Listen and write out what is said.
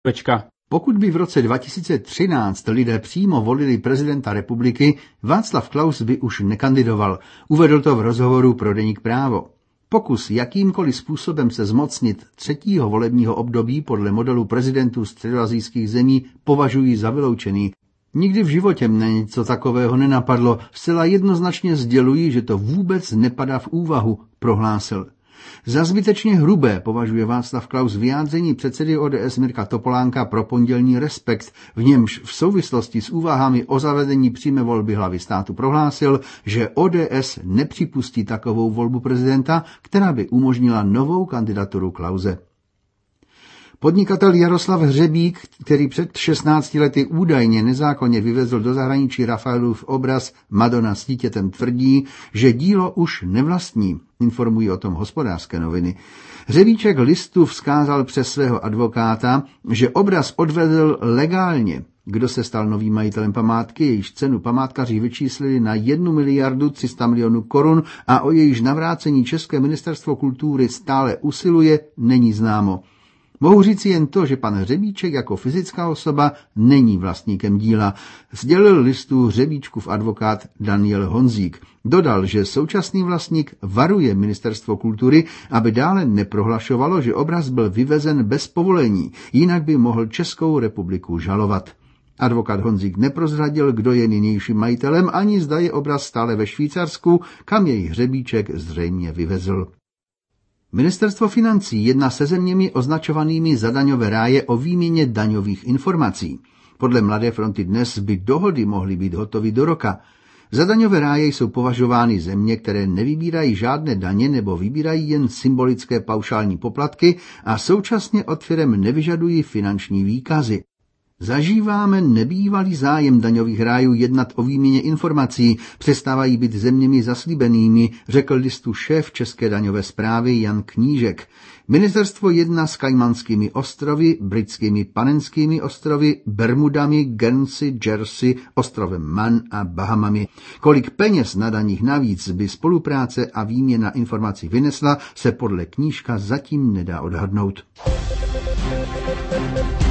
Pokud by v roce 2013 lidé přímo volili prezidenta republiky, Václav Klaus by už nekandidoval. Uvedl to v rozhovoru pro deník Právo. Pokus jakýmkoliv způsobem se zmocnit třetího volebního období podle modelu prezidentů středoasijských zemí považují za vyloučený. Nikdy v životě mne něco takového nenapadlo. Zcela jednoznačně sdělují, že to vůbec nepadá v úvahu, prohlásil. Za zbytečně hrubé považuje Václav Klaus vyjádření předsedy ODS Mirka Topolánka pro pondělní Respekt, v němž v souvislosti s úvahami o zavedení přímé volby hlavy státu prohlásil, že ODS nepřipustí takovou volbu prezidenta, která by umožnila novou kandidaturu Klause. Podnikatel Jaroslav Hřebík, který před 16 lety údajně nezákonně vyvezl do zahraničí Rafaelův obraz Madonna s dítětem, tvrdí, že dílo už nevlastní, informují o tom Hospodářské noviny. Hřebíček listu vzkázal přes svého advokáta, že obraz odvezl legálně. Kdo se stal novým majitelem památky, jejíž cenu památkaři vyčíslili na 1 miliardu 300 milionů korun a o jejíž navrácení České ministerstvo kultury stále usiluje, není známo. Mohu říci jen to, že pan Hřebíček jako fyzická osoba není vlastníkem díla, sdělil listu Hřebíčkův advokát Daniel Honzík. Dodal, že současný vlastník varuje ministerstvo kultury, aby dále neprohlašovalo, že obraz byl vyvezen bez povolení, jinak by mohl Českou republiku žalovat. Advokát Honzík neprozradil, kdo je nynějším majitelem, ani zda je obraz stále ve Švýcarsku, kam jej Hřebíček zřejmě vyvezl. Ministerstvo financí jedná se zeměmi označovanými za daňové ráje o výměně daňových informací. Podle Mladé fronty Dnes by dohody mohly být hotovy do roka. Za daňové ráje jsou považovány země, které nevybírají žádné daně nebo vybírají jen symbolické paušální poplatky a současně od firem nevyžadují finanční výkazy. Zažíváme nebývalý zájem daňových rájů jednat o výměně informací, přestávají být zeměmi zaslíbenými, řekl listu šéf České daňové správy Jan Knížek. Ministerstvo jedná s Kajmanskými ostrovy, britskými Panenskými ostrovy, Bermudami, Guernsey, Jersey, ostrovem Man a Bahamami. Kolik peněz na daních navíc by spolupráce a výměna informací vynesla, se podle Knížka zatím nedá odhadnout.